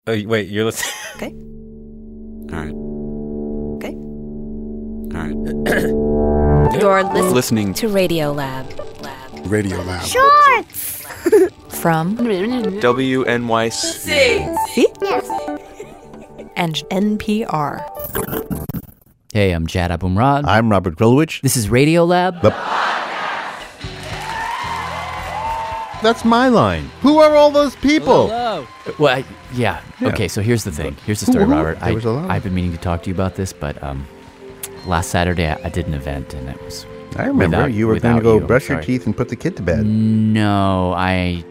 Oh, wait, you're listening? Okay. All right. Okay. All right. You're Listening to Radio Lab. Radio Lab. Shorts! From WNYC. See? And NPR. Hey, I'm Jad Abumrad. I'm Robert Grilwich. This is Radio Lab. That's my line. Who are all those people? Hello. Well, yeah. Okay, so here's the thing. Here's the story, Who? Robert. There was a lot. I've been meaning to talk to you about this, but last Saturday I did an event, and it was I remember you were going to without go you. brush your Sorry. teeth and put the kid to bed. No, I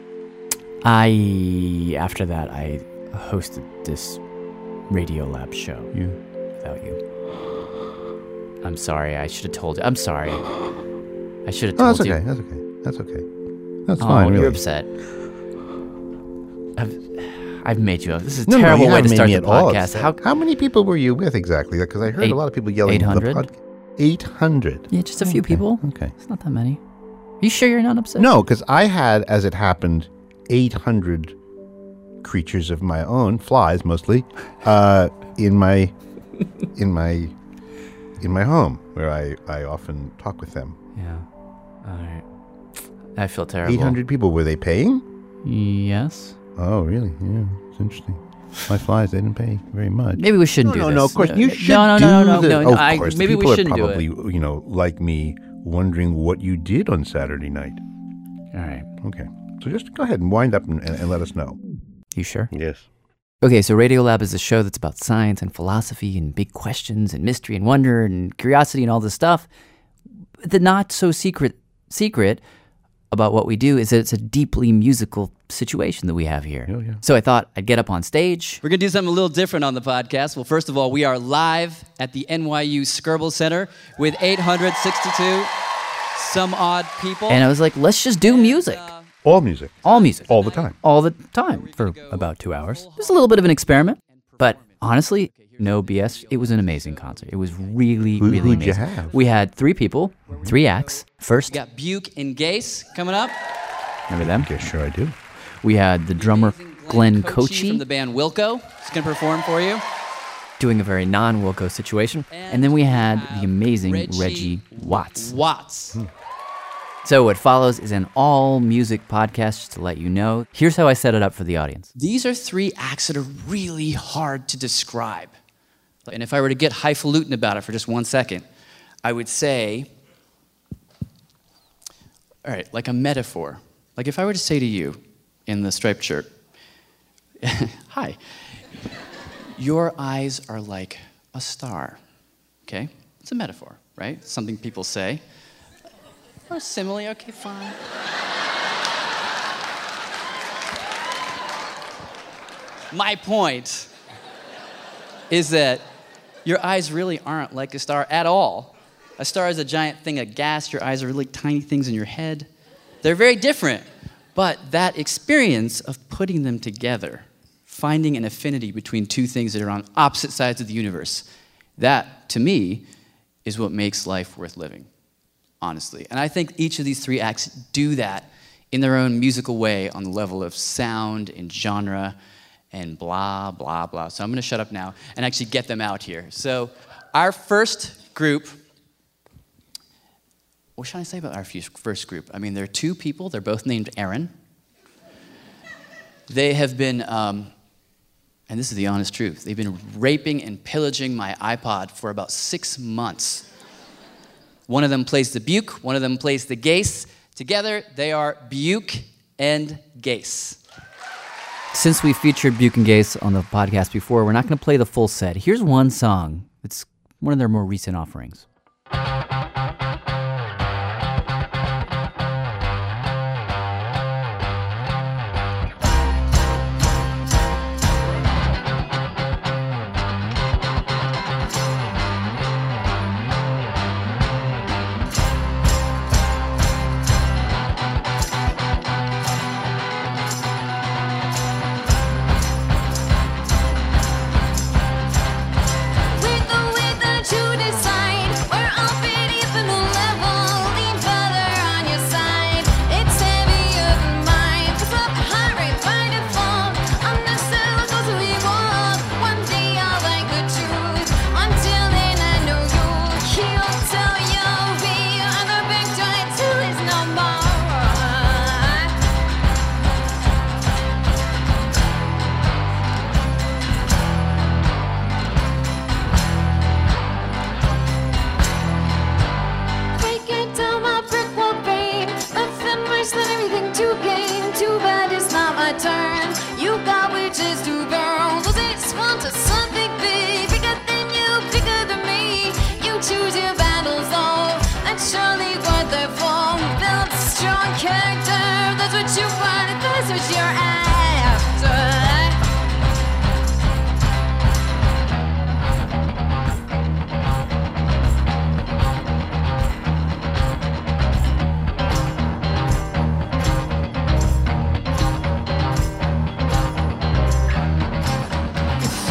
after that I hosted this Radio Lab show without you. I'm sorry. I should have told you. I'm sorry. I should have Oh, told that's you. okay. That's okay. That's okay. That's Oh, fine. you're Really. upset. I've made you up. This is a No, terrible you way to haven't made start me the at all podcast. upset. How many people were you with exactly? Because I heard a lot of people yelling. 800? 800. Yeah, just a few people. Okay. It's not that many. Are you sure you're not upset? No, because I had, as it happened, 800 creatures of my own, flies mostly, in my home where I often talk with them. Yeah. All right. I feel terrible. 800 people. Were they paying? Yes. Oh, really? Yeah, it's interesting. My flies, they didn't pay very much. Maybe we shouldn't do this. No, of course. You should No. Of I- course. maybe we People shouldn't are do it. probably, like me, wondering what you did on Saturday night. All right. Okay. So just go ahead and wind up and let us know. You sure? Yes. Okay, so Radio Lab is a show that's about science and philosophy and big questions and mystery and wonder and curiosity and all this stuff. The not so secret about what we do is that it's a deeply musical situation that we have here. Oh, yeah. So I thought I'd get up on stage. We're going to do something a little different on the podcast. Well, first of all, we are live at the NYU Skirball Center with 862 some odd people. And I was like, let's just do music. All music. All music. All the time. All the time for about 2 hours. It was a little bit of an experiment, but honestly, no BS. It was an amazing concert. It was really, really who'd amazing. you have? We had 3 people, 3 acts. First, We got Buke and Gase coming up. remember them? Yes, sure I do. We had the drummer Glenn Kochi from the band Wilco. He's going to perform for you. doing a very non-Wilco situation. And then we had the amazing Reggie Watts. So what follows is an all-music podcast, just to let you know. Here's how I set it up for the audience. These are 3 acts that are really hard to describe. And if I were to get highfalutin about it for just 1 second, I would say, all right, like a metaphor. Like if I were to say to you in the striped shirt, hi, your eyes are like a star, okay? It's a metaphor, right? Something people say. Or a simile, okay, fine. My point is that your eyes really aren't like a star at all. A star is a giant thing of gas. Your eyes are really tiny things in your head. They're very different. But that experience of putting them together, finding an affinity between 2 things that are on opposite sides of the universe, that, to me, is what makes life worth living, honestly. And I think each of these 3 acts do that in their own musical way on the level of sound and genre and blah, blah, blah. So I'm going to shut up now and actually get them out here. So our first group, what should I say about our first group? I mean, there are 2 people. They're both named Aaron. They have been, and this is the honest truth, they've been raping and pillaging my iPod for about 6 months. One of them plays the Buke, one of them plays the Gase. Together, they are Buke and Gase. Since we featured Buke and Gase on the podcast before, we're not going to play the full set. Here's one song. It's one of their more recent offerings. With the to decide.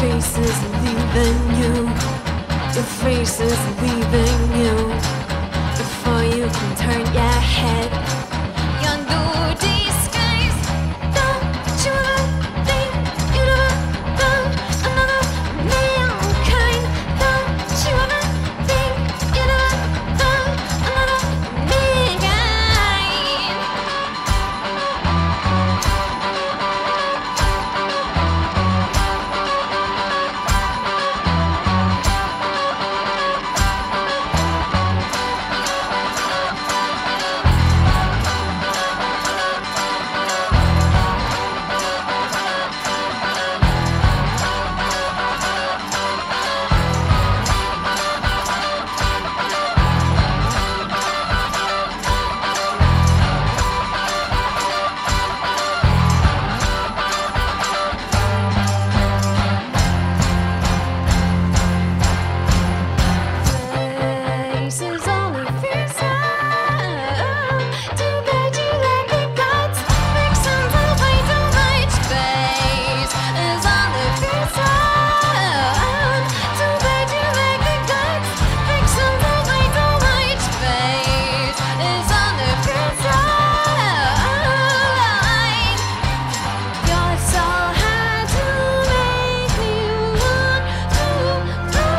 face is leaving you. Your face is leaving you. Before you can turn your head, your new disguise. Don't you ever think you'd ever found another mankind? Don't you ever think you'd ever found another mankind? Faces all of your sound. Too bad you lack the guts. Make some way too much space is all of your sound. Too bad you lack the guts. Make some way too much space is all of your sound. Your soul had to make me want to know.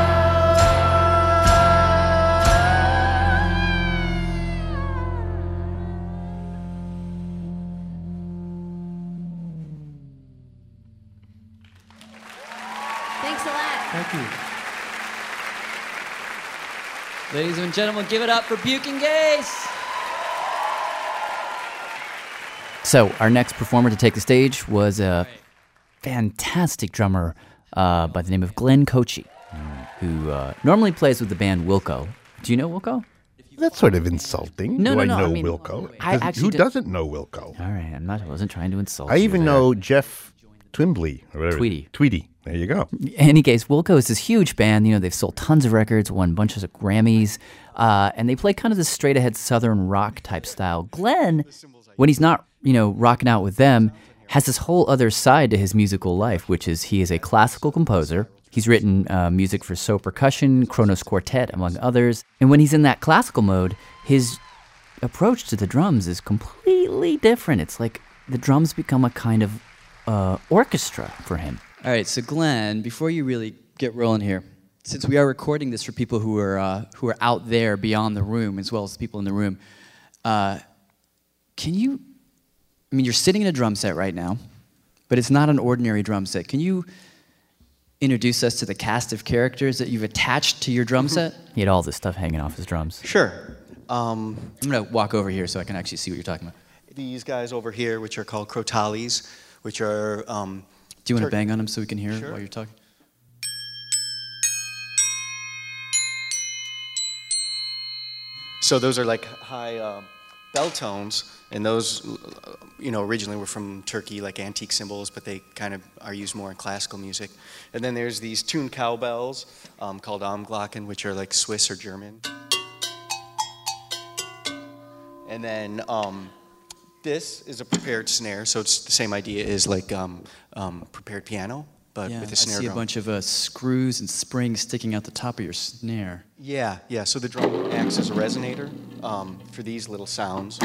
Thanks a lot. Thank you. Ladies and gentlemen, give it up for Buchan Gaze. So, our next performer to take the stage was a fantastic drummer by the name of Glenn Kochi, who normally plays with the band Wilco. Do you know Wilco? That's sort of insulting. No, Do no, I no, know I mean, Wilco? I 'Cause actually who did- doesn't know Wilco? All right, I wasn't trying to insult I you even there. know Jeff Twimbly. Or whatever. Tweedy. Tweedy. There you go. In any case, Wilco is this huge band. You know, they've sold tons of records, won bunches of Grammys, and they play kind of this straight-ahead Southern rock type style. Glenn, when he's not, rocking out with them, has this whole other side to his musical life, which is he is a classical composer. He's written music for So Percussion, Kronos Quartet, among others. And when he's in that classical mode, his approach to the drums is completely different. It's like the drums become a kind of orchestra for him. All right, so Glenn, before you really get rolling here, since we are recording this for people who are out there beyond the room as well as the people in the room, can you? I mean, you're sitting in a drum set right now, but it's not an ordinary drum set. Can you introduce us to the cast of characters that you've attached to your drum set? He had all this stuff hanging off his drums. Sure. I'm gonna walk over here so I can actually see what you're talking about. These guys over here, which are called crotales, which are... Do you want to bang on them so we can hear Sure. while you're talking? So those are like high bell tones, and those, originally were from Turkey, like antique cymbals, but they kind of are used more in classical music. And then there's these tuned cowbells called Armglocken, which are like Swiss or German. And then this is a prepared snare, so it's the same idea as like prepared piano, but Yeah, with a I snare see drum. a bunch of screws and springs sticking out the top of your snare. Yeah. So the drum acts as a resonator for these little sounds.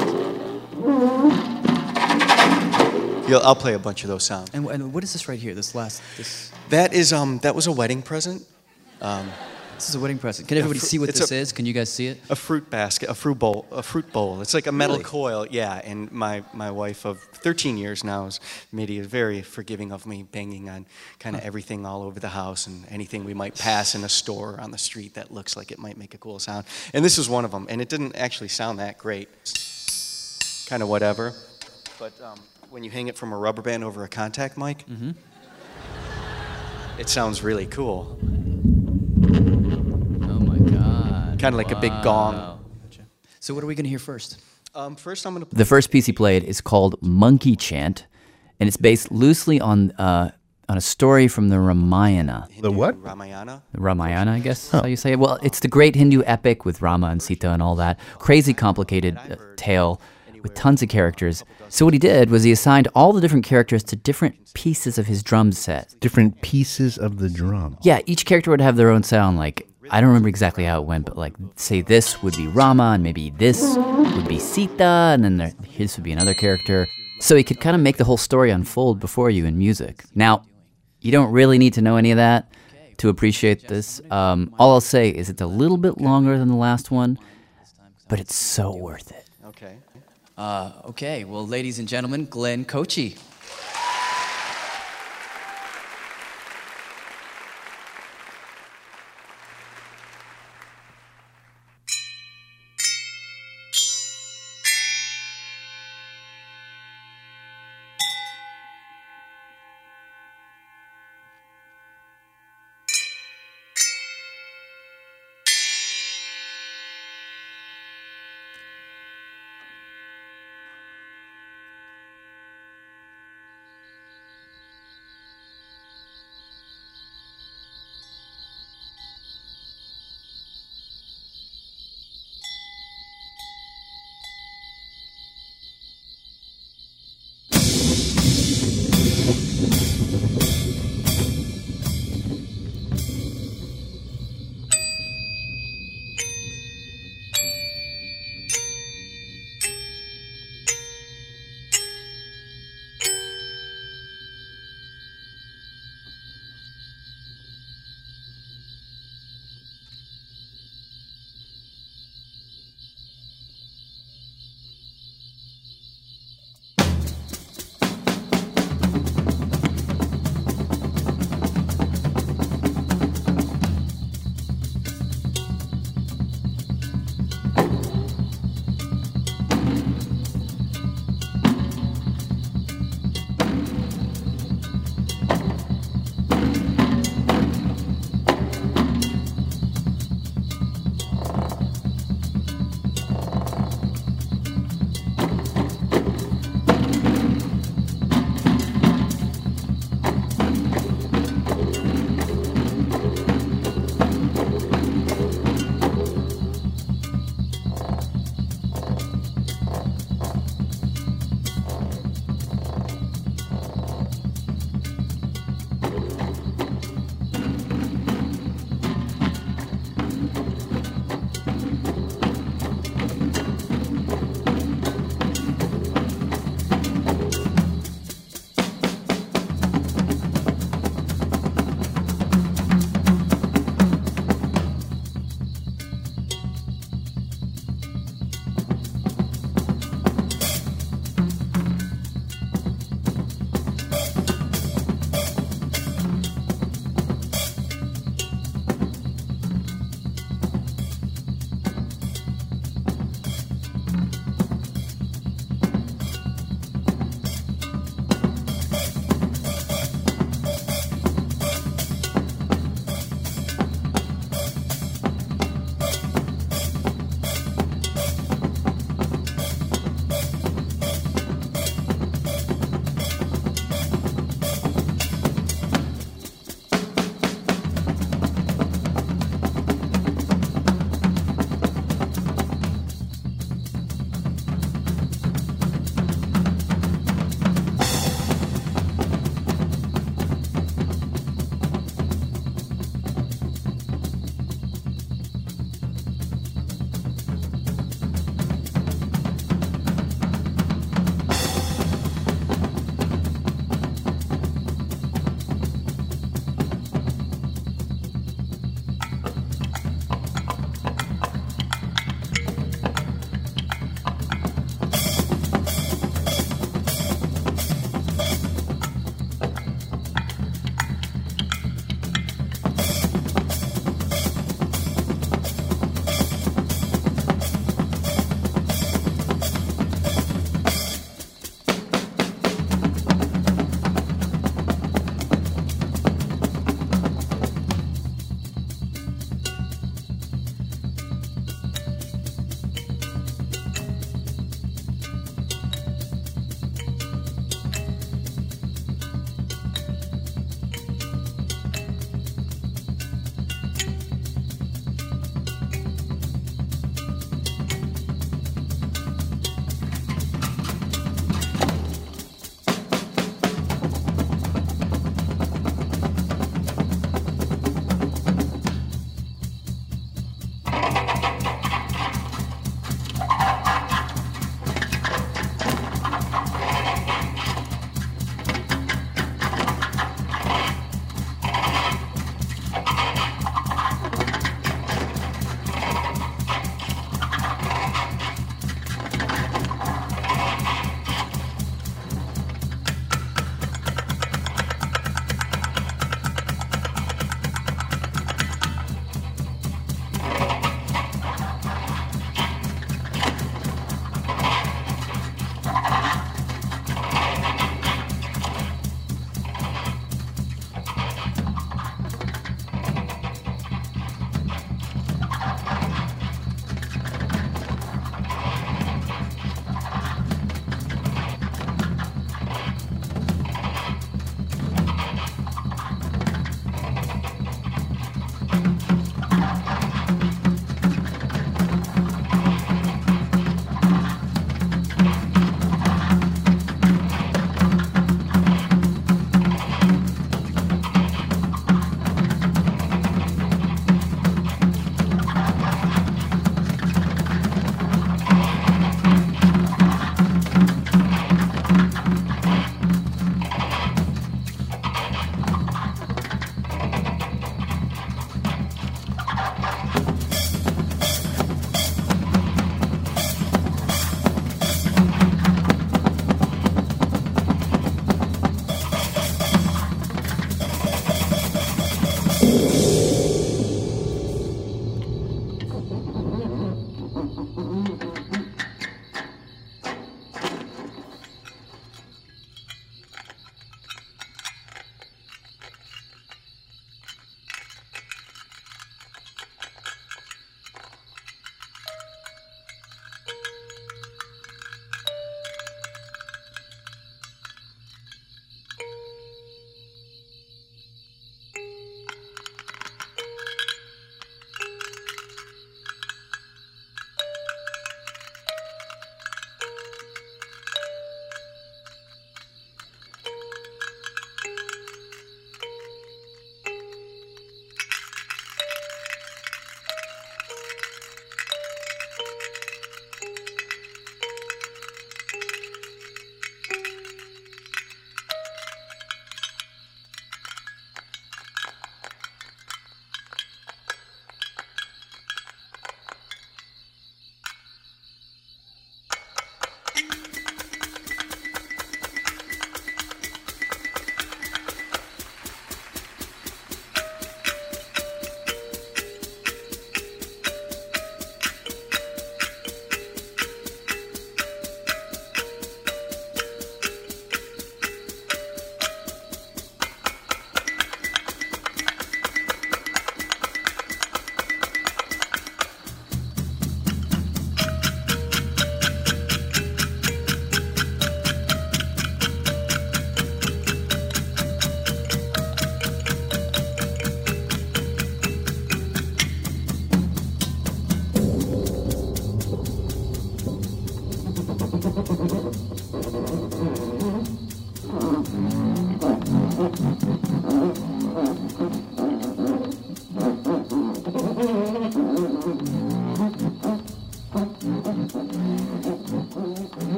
I'll play a bunch of those sounds. And what is this right here? This That is that was a wedding present. this is a wedding present. Can everybody see what it's this a- is? Can you guys see it? A fruit basket, a fruit bowl. It's like a metal Really? coil, yeah. And my wife of 13 years now is very forgiving of me banging on kind of everything all over the house and anything we might pass in a store or on the street that looks like it might make a cool sound. And this was one of them. And it didn't actually sound that great. Kind of whatever. But when you hang it from a rubber band over a contact mic, it sounds really cool. Oh my God. Kind of like a big gong. So what are we going to hear first? First, I'm going to The first piece he played is called Monkey Chant, and it's based loosely on a story from the Ramayana. The what? Ramayana. Ramayana, I guess is how you say it. Well, it's the great Hindu epic with Rama and Sita and all that. Crazy complicated tale with tons of characters. So what he did was he assigned all the different characters to different pieces of his drum set. Different pieces of the drum. Yeah, each character would have their own sound. Like, I don't remember exactly how it went, but like, say this would be Rama, and maybe this would be Sita, and then this would be another character. So he could kind of make the whole story unfold before you in music. Now, you don't really need to know any of that to appreciate this. All I'll say is it's a little bit longer than the last one, but it's so worth it. Okay. Okay, well, ladies and gentlemen, Glenn Kochi.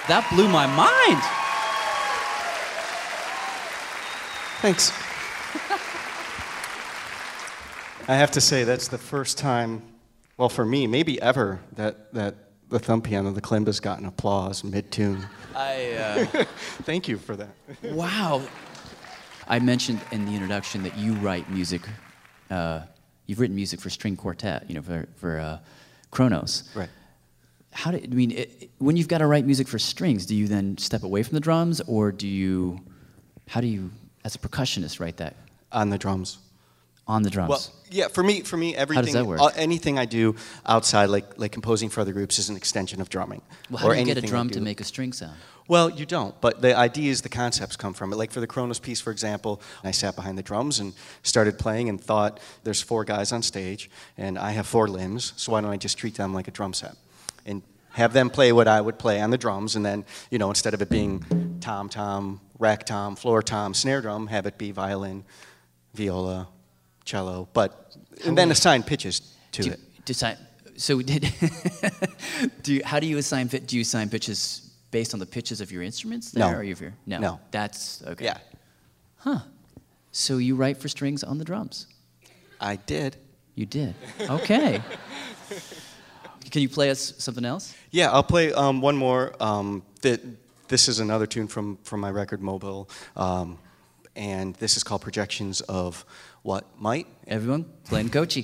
That blew my mind. Thanks. I have to say, that's the first time, well, for me, maybe ever, that the thumb piano, the kalimba's gotten applause mid-tune. Thank you for that. Wow. I mentioned in the introduction that you write music. You've written music for string quartet, for Kronos. Right. When you've got to write music for strings, do you then step away from the drums, or how do you, as a percussionist, write that? On the drums. On the drums. Well, yeah, for me, everything. How does that work? Anything I do outside, like composing for other groups, is an extension of drumming. Well, how do you get a drum to make a string sound? Well, you don't, but the ideas, the concepts come from it. Like for the Kronos piece, for example, I sat behind the drums and started playing and thought, there's 4 guys on stage, and I have 4 limbs, so why don't I just treat them like a drum set? And have them play what I would play on the drums, and then, instead of it being tom-tom, rack tom, floor tom, snare drum, have it be violin, viola, cello, and then assign pitches to it. How do you assign do you assign pitches based on the pitches of your instruments there? No. Or No. That's okay. Yeah. Huh. So you write for strings on the drums? I did. You did. Okay. Can you play us something else? Yeah, I'll play one more. This is another tune from my record Mobile, and this is called Projections of What Might. Everyone, Glenn Cochi.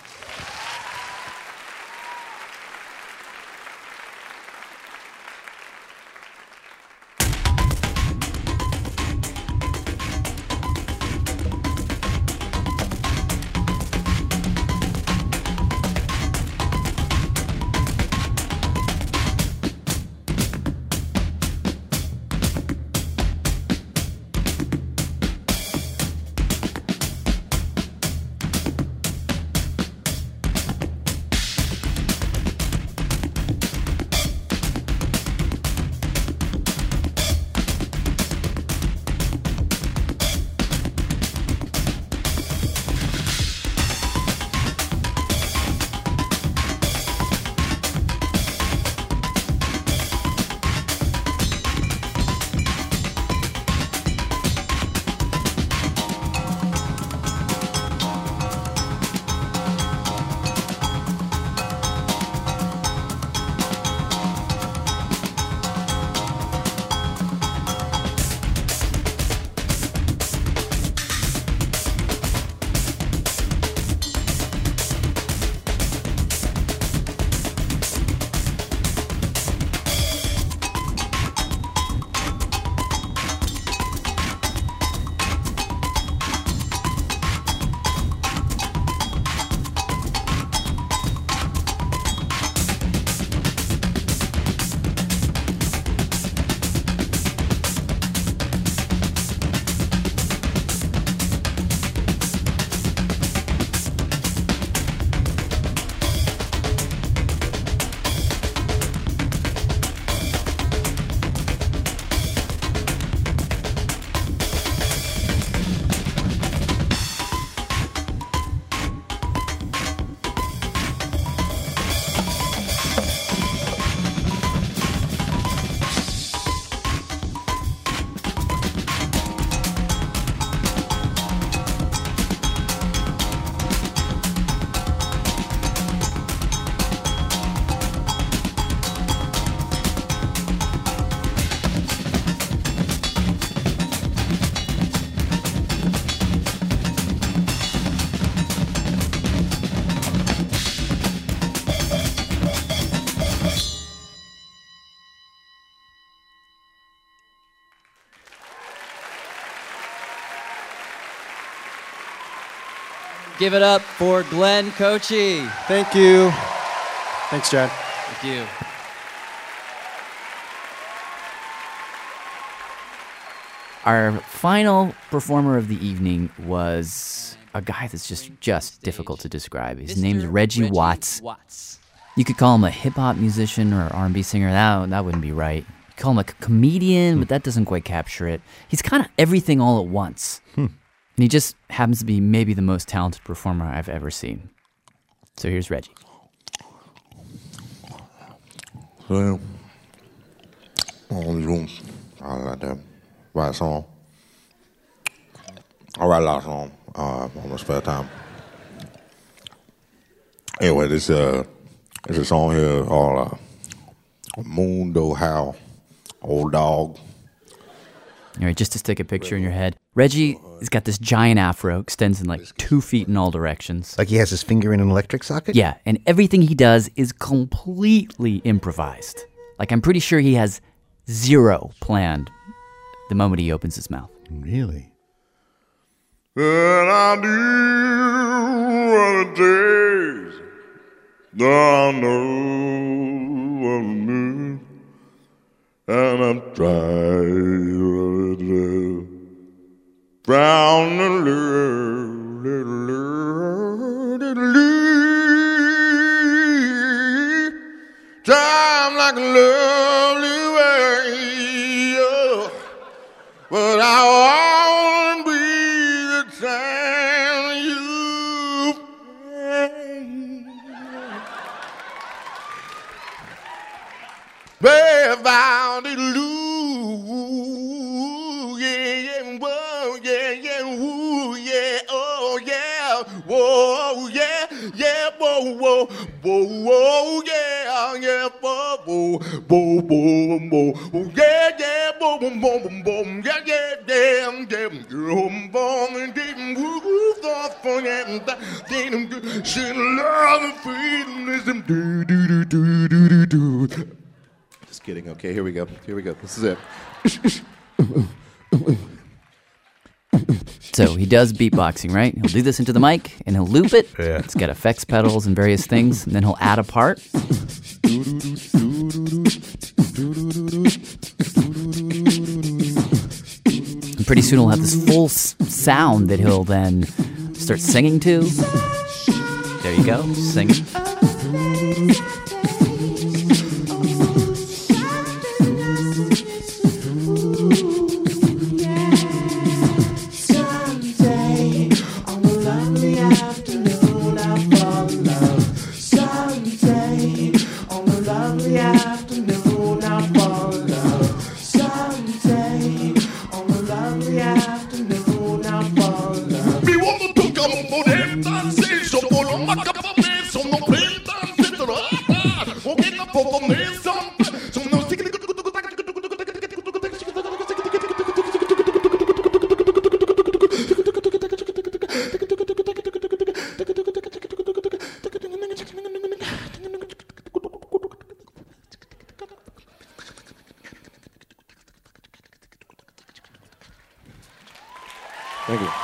Give it up for Glenn Cochi. Thank you. Thanks, Chad. Thank you. Our final performer of the evening was a guy that's just difficult to describe. His name's Reggie Watts. You could call him a hip-hop musician or R&B singer. That wouldn't be right. You could call him a comedian, but that doesn't quite capture it. He's kind of everything all at once. And he just happens to be maybe the most talented performer I've ever seen. So here's Reggie. So, Zoom. I like to write a song. I write a lot of songs on my spare time. Anyway, this is a song here called Mundo Howl, Old Dog. All right, just to stick a picture in your head. Reggie has got this giant afro, extends in like 2 feet in all directions. Like he has his finger in an electric socket? Yeah, and everything he does is completely improvised. Like, I'm pretty sure he has zero planned the moment he opens his mouth. Really? And I do what it takes. I know what I need. And I'm trying to brown the time like a lovely way, but I won't be the time you babe, found it lose, yeah, whoa, yeah, woo, yeah, oh, yeah, whoa, yeah, whoa, whoa, whoa, yeah, whoa, whoa, whoa, whoa, whoa, yeah, whoa, whoa, whoa, yeah, boom, boom, and didn't move off for him, didn't should love and freedom, listen, do. Just kidding. Okay, here we go. This is it. So he does beatboxing, right? He'll do this into the mic, and he'll loop it. Yeah. It's got effects pedals and various things, and then he'll add a part. And pretty soon he'll have this full sound that he'll then start singing to. There you go, singing. Thank you.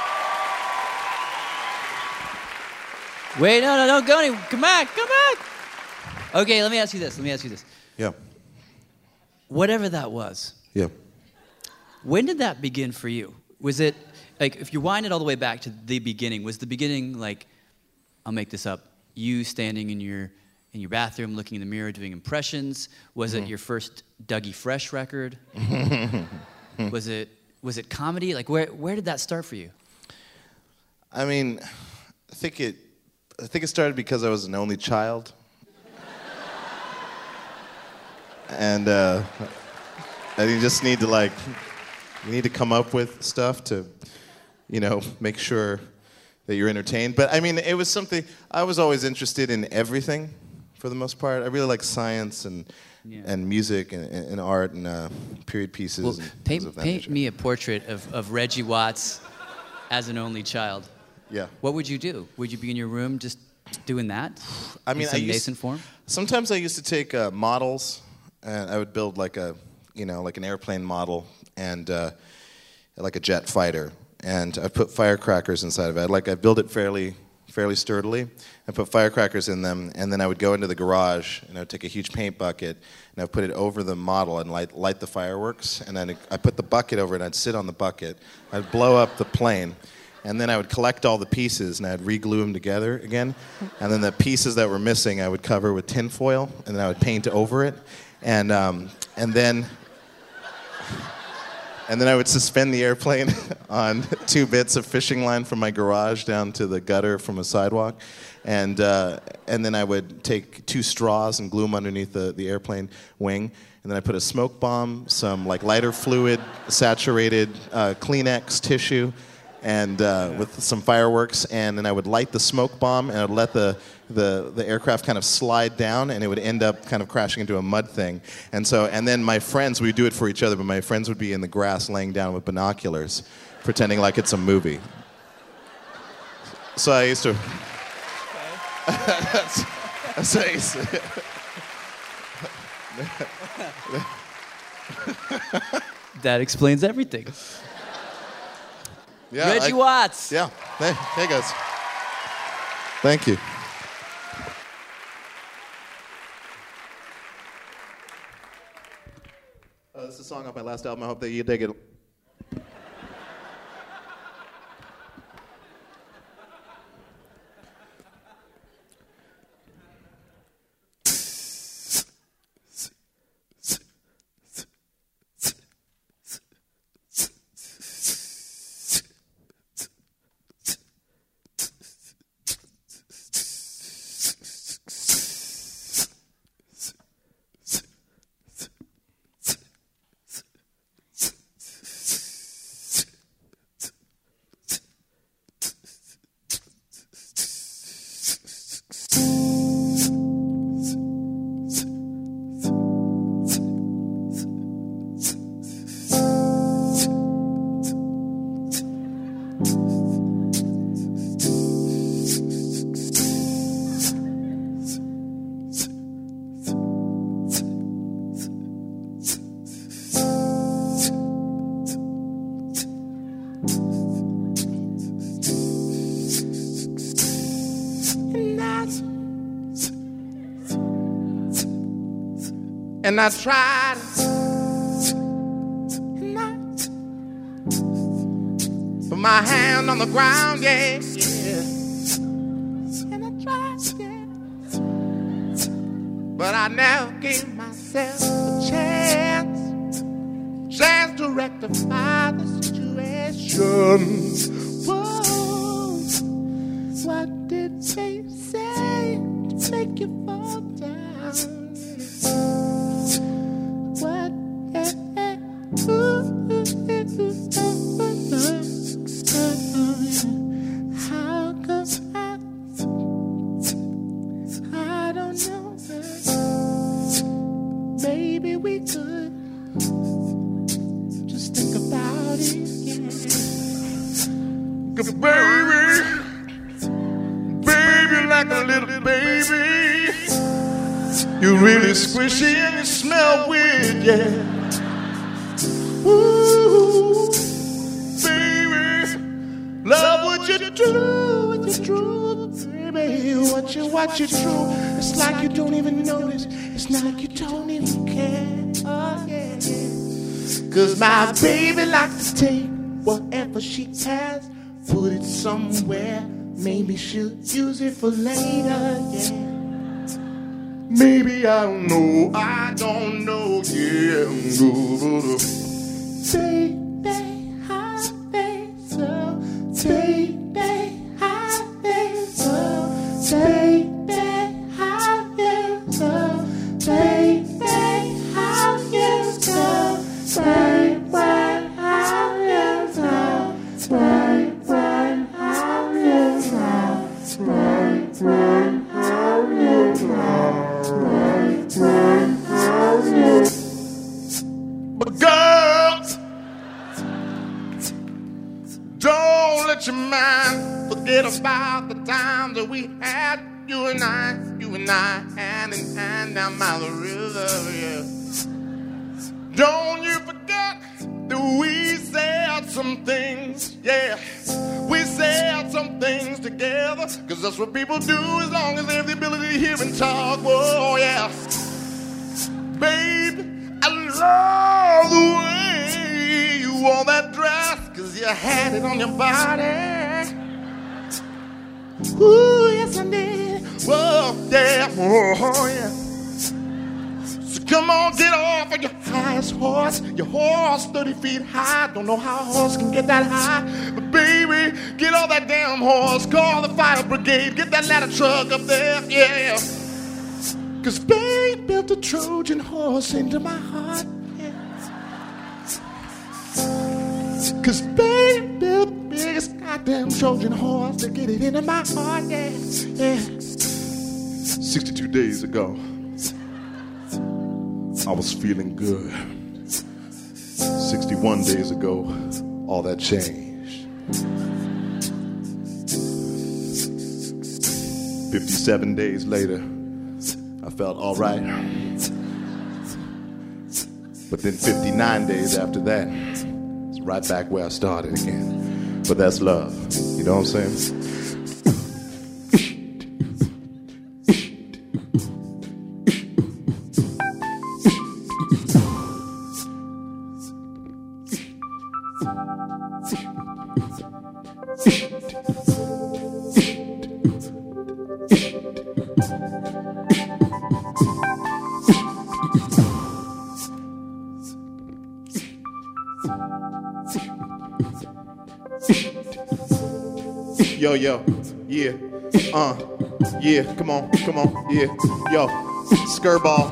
Wait, no, don't go anywhere. Come back. Okay, let me ask you this. Yeah. Whatever that was, Yeah. when did that begin for you? Was it, like, if you wind it all the way back to the beginning, was the beginning, like, I'll make this up, you standing in your bathroom, looking in the mirror, doing impressions? Was it your first Dougie Fresh record? Was it comedy? Like, where did that start for you? I mean, I think it started because I was an only child. And you just need to you need to come up with stuff to, make sure that you're entertained. But I mean, it was something, I was always interested in everything for the most part. I really like science and music and art and period pieces. Well, and things of that paint nature. me a portrait of Reggie Watts as an only child. Yeah. What would you do? Would you be in your room just doing that? I mean, in some nascent form? Sometimes I used to take models, and I would build like an airplane model and like a jet fighter, and I put firecrackers inside of it. I built it fairly sturdily. I put firecrackers in them, and then I would go into the garage and I would take a huge paint bucket and I'd put it over the model and light the fireworks, and then I put the bucket over it and I'd sit on the bucket. I'd blow up the plane. And then I would collect all the pieces and I'd re-glue them together again. And then the pieces that were missing I would cover with tin foil, and then I would paint over it. And then And then I would suspend the airplane on 2 bits of fishing line from my garage down to the gutter from a sidewalk. And then I would take 2 straws and glue them underneath the airplane wing. And then I put a smoke bomb, some like lighter fluid, saturated Kleenex tissue, and with some fireworks. And then I would light the smoke bomb, and I would let the aircraft kind of slide down, and it would end up kind of crashing into a mud thing. And then my friends, we'd do it for each other, but my friends would be in the grass laying down with binoculars, pretending like it's a movie. So I used to... that's what I used to... That explains everything. Yeah, Reggie Watts. Yeah. Hey, guys. Thank you. This is a song off my last album. I hope that you dig it. And I tried, and I put my hand on the ground, yeah, yeah. And I tried, yeah, but I never gave myself a chance to rectify the situation. Whoa, what did they say to make you fall down? You really squishy and you smell weird, yeah. Ooh, baby, love what you do, baby. What you do, it's like you don't even notice. It's not like you don't even care, oh yeah. 'Cause my baby likes to take whatever she has, put it somewhere, maybe she'll use it for later, yeah. Maybe I don't know, yeah. Baby, how they so, baby, how they so, baby, how you so, baby, how you so, baby, how you so, baby, how you so, baby, how you so. But girls, don't let your mind forget about the times that we had, you and I, hand in hand down by the river, yeah. Don't you forget that we said some things, yeah. We said some things together, 'cause that's what people do as long as they have the ability to hear and talk, oh yeah. Babe, I love the way you wore that dress, 'cause you had it on your body. Ooh, yes I did. Whoa, yeah, oh yeah. So come on, get off of your highest horse. Your horse 30 feet high. Don't know how a horse can get that high. But baby, get on that damn horse. Call the fire brigade. Get that ladder truck up there. Yeah. Cause babe built a Trojan horse into my heart. Yeah. Cause babe built the biggest goddamn Trojan horse to get it into my heart. Yeah. Yeah. 62 days ago, I was feeling good. 61 days ago, all that changed. 57 days later, I felt all right. But then 59 days after that, it's right back where I started again. But that's love. You know what I'm saying? Yo, yeah, yeah, come on, yeah, yo, skirball,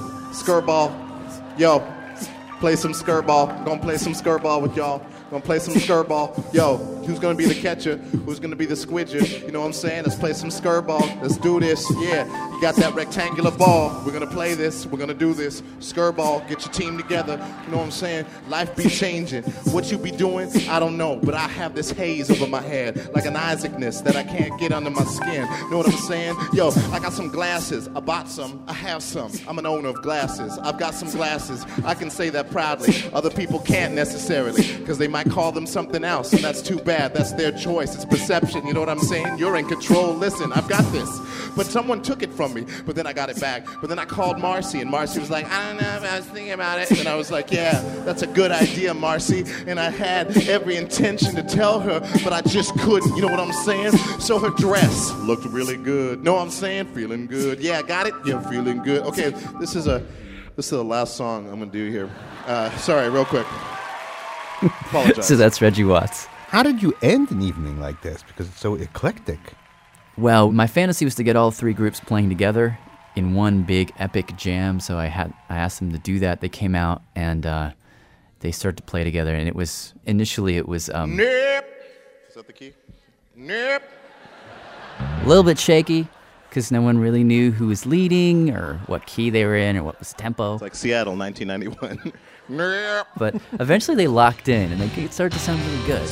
yo, play some skirball, gonna play some skirball with y'all, gonna play some skirball, yo, who's gonna be the catcher, who's gonna be the squidger, you know what I'm saying, let's play some skirball, let's do this, yeah, you got that rectangular ball, we're gonna play this, we're gonna do this, skirball, get your team together, you know what I'm saying, life be changing, what you be doing, I don't know, but I have this haze over my head, like an Isaacness that I can't get under my skin, know what I'm saying, yo, I got some glasses, I bought some, I have some, I'm an owner of glasses, I've got some glasses, I can say that proudly, other people can't necessarily, because they might call them something else, and that's too bad, that's their choice, it's perception, you know what I'm saying, you're in control, listen, I've got this, but someone took it from me, but then I got it back, but then I called Marcy, and Marcy was like, I don't know, I was thinking about it, and I was like, yeah, that's a good idea, Marcy, and I had every intention to tell her, but I just couldn't, you know what I'm saying, so her dress looked really good, know what I'm saying, feeling good, yeah, got it, yeah, feeling good, okay, this is the last song I'm gonna do here, sorry, real quick. Apologize. So that's Reggie Watts. How did you end an evening like this? Because it's so eclectic. Well, my fantasy was to get all three groups playing together in one big epic jam. So I asked them to do that. They came out and they started to play together. And initially it was Nope. Is that the key? Nope. a little bit shaky because no one really knew who was leading or what key they were in or what was tempo. It's like Seattle, 1991. Nope. But eventually they locked in and they started to sound really good.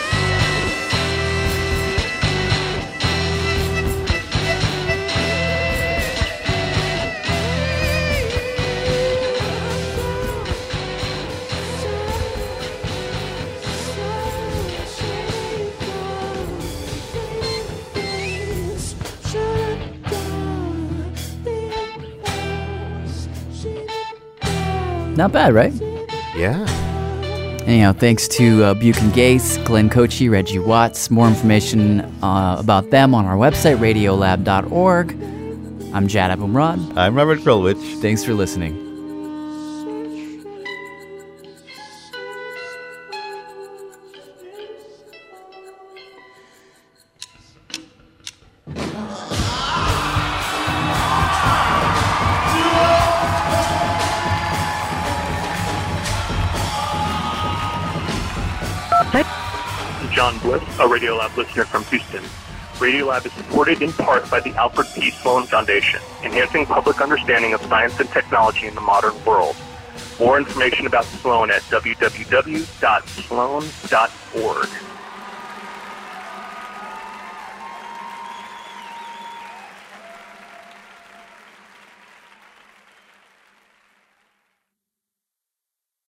Not bad, right? Yeah. Anyhow, thanks to Buchan Gase, Glenn Kochi, Reggie Watts. More information about them on our website, radiolab.org. I'm Jad Abumrad. I'm Robert Krulwich. Thanks for listening. John Bliss, a Radiolab listener from Houston. Radiolab is supported in part by the Alfred P. Sloan Foundation, enhancing public understanding of science and technology in the modern world. More information about Sloan at www.sloan.org.